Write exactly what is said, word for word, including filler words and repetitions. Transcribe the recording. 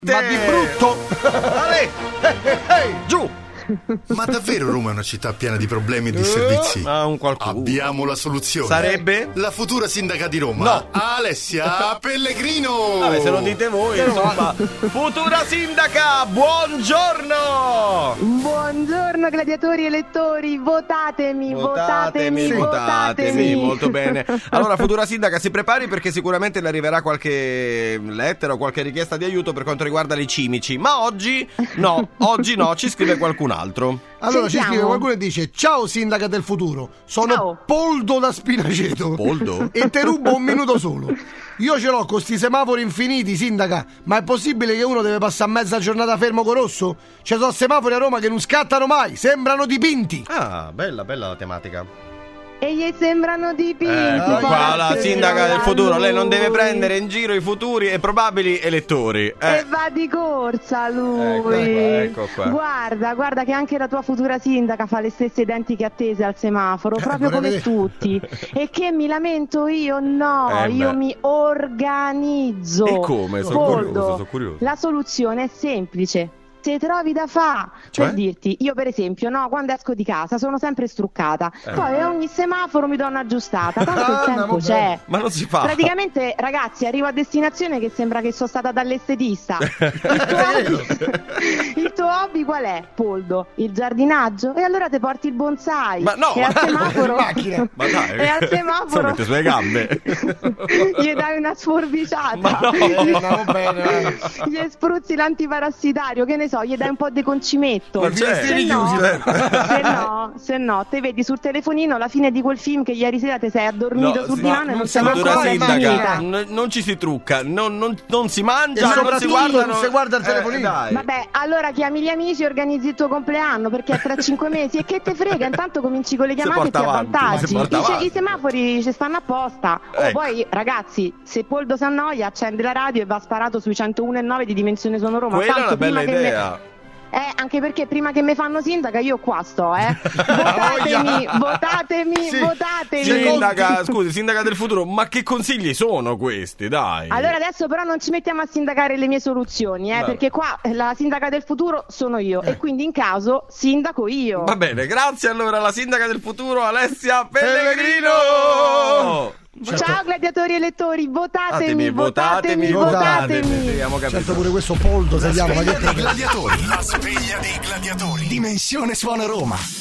Ma di brutto! Ale! Ehi, ehi, ehi, giù! Ma davvero Roma è una città piena di problemi e di servizi? Ah, un qualcuno. Abbiamo la soluzione. Sarebbe? La futura sindaca di Roma. No. Alessia Pellegrino. Vabbè, se lo dite voi, insomma. Futura sindaca, buongiorno! Buongiorno gladiatori elettori, votatemi, votatemi, Votatemi, votatemi. sì, molto bene. Allora, futura sindaca, si prepari perché sicuramente le arriverà qualche lettera o qualche richiesta di aiuto per quanto riguarda i cimici. Ma oggi no, oggi no, ci scrive qualcun altro. Allora Sentiamo. ci scrive qualcuno e dice: ciao sindaca del futuro, sono Ciao. Poldo da Spinaceto. Poldo? E te rubo un minuto solo. Io ce l'ho con sti semafori infiniti, sindaca, ma è possibile che uno deve passare mezza giornata fermo con rosso? Ci sono semafori a Roma che non scattano mai, sembrano dipinti. Ah, bella, bella la tematica. E gli sembrano dipinti. Ecco porca qua la sindaca del futuro. Lei non deve lui. prendere in giro i futuri e probabili elettori. Eh. E va di corsa lui. Ecco qua, ecco qua. Guarda, guarda che anche la tua futura sindaca fa le stesse identiche attese al semaforo, Eh, proprio vorrei come vedere. tutti. E che mi lamento io? No, Eh, io beh. mi organizzo. E come? Sono Poldo, curioso, sono curioso. La soluzione è semplice. Te trovi da fa, Cioè? per dirti, io per esempio, no, quando esco di casa sono sempre struccata, Eh. poi a ogni semaforo mi do una aggiustata, tanto il Ah, tempo andiamo c'è. bene. Ma non si fa. Praticamente, ragazzi, arrivo a destinazione che sembra che sono stata dall'estetista. Il tuo, hobby, il tuo hobby qual è, Poldo? Il giardinaggio? E allora ti porti il bonsai. Ma no, e al ma- semaforo in macchina. Ma dai, e al semaforo mette sulle gambe. gli dai una sforbiciata. Ma no. Eh, andiamo bene, vai. Gli spruzzi l'antiparassitario, che ne so, gli dai un po' di concimento. Ma c'è. se, no, certo. se no, se no, te vedi sul telefonino la fine di quel film che ieri sera ti sei addormito No, sul sì, divano ma e non non siamo siamo Futura ancora sindaca, finita. n- non ci si trucca, non, non- non si E mangia, non si soprattutto guarda, non si guarda il telefonino. Eh, dai. Vabbè, allora chiami gli amici e organizzi il tuo compleanno perché è tra cinque mesi e che te frega, intanto cominci con le Si chiamate e ti porta avanti, avvantaggi. si porta I, ce- avanti. I semafori ci stanno apposta. Oh, Ecco. poi ragazzi, se Poldo si annoia, accende la radio e va sparato sui centouno e nove di Dimensione Sonoro. Quella è tanto una bella prima che me- idea. Eh, anche perché prima che mi fanno sindaca io qua sto, eh. Votatemi, votatemi, Sì. votatemi. Sì. Sindaca, scusi, sindaca del futuro, ma che consigli sono questi, dai? Allora adesso però non ci mettiamo a sindacare le mie soluzioni, eh, Vabbè. perché qua la sindaca del futuro sono io e quindi in caso sindaco io. Va bene, grazie allora alla sindaca del futuro, Alessia Pellegrino. Ciao gladiatori elettori, votatemi, Votatemi, votatemi, votatemi. votatemi. Abbiamo capito. Certo pure questo Poldo, se chiama, ma che Sveglia dei gladiatori. La sveglia dei gladiatori. Dimensione Suona Roma.